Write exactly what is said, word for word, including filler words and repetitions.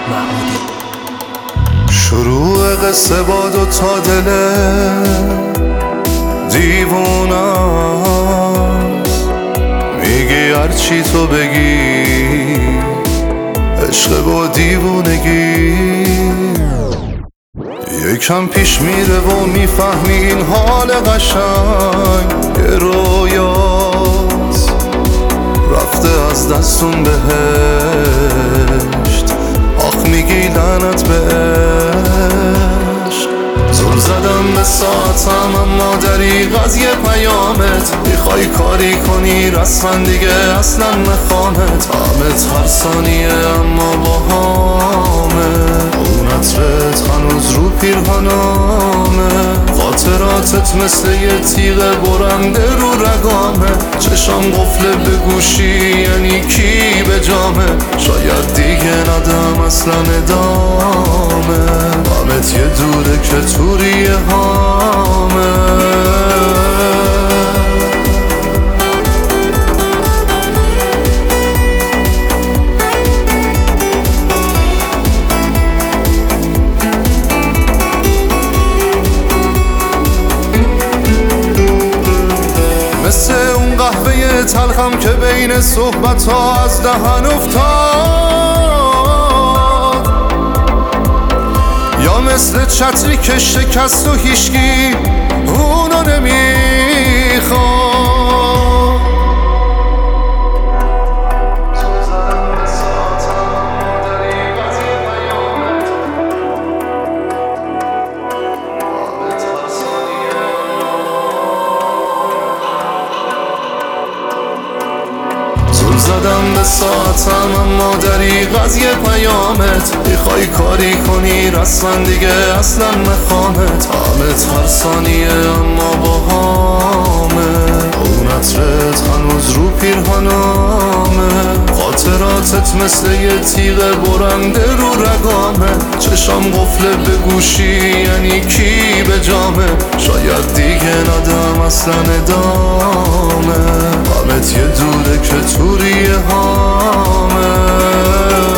محمودی. شروع قصه با دو تا دل دیوونه‌ست، میگی هرچی تو بگی عشق با دیوونگی. یکم پیش میره و میفهمی این حال قشنگ یه رویاست، رفته از دستون بهشت، آخ میگی لعنت به عشق. زل زدم به ساعتم اما دریغ از یه پیامت، میخوای کاری کنی رسما دیگه اصلا نخوامت. همت هر ثانیه اما با همه اون عطرت هنوز رو پیرهنامه. خاطراتت مثل یه تیغ برنده رو رگامه. چشام قفله به گوشی یعنی کی به جامه. شاید دیگه ندم اصلا ادامه. همت یه دوره که توری هامه. مثل اون قهوه تلخم که بین صحبت ها از دهن افتاد، یا مثل چتری که شکست و هیشگی اونو نمیخواد. زدم به ساعتم اما دریغ از یه پیامت، میخوای کاری کنی رسما دیگه اصلا نخوامت. همت هر ثانیه اما با همه اون عطرت هنوز رو پیرهنامه. خاطراتت مثل یه تیغ برنده رو رگامه. چشام قفله به گوشی یعنی کی به جامه. شاید دیگه ندم اصلا ادامه. همت یه دوره که توری هامه.